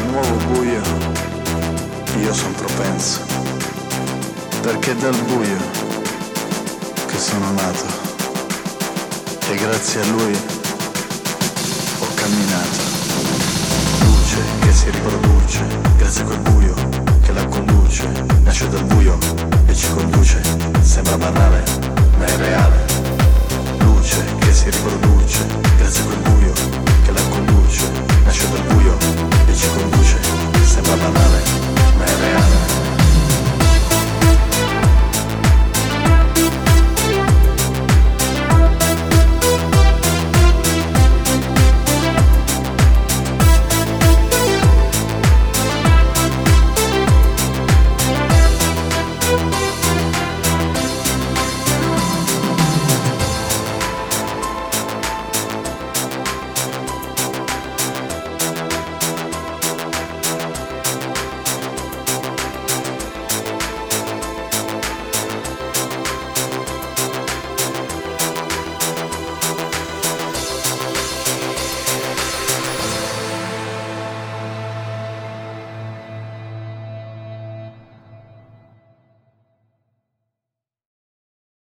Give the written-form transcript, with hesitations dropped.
nuovo buio io son propenso, perché dal buio che sono nato e grazie a lui ho camminato. Luce che si riproduce grazie a quel buio che la conduce, nasce dal buio e ci conduce, sembra banale ma è reale. Luce che si riproduce grazie a quel buio che la conduce, nasce dal buio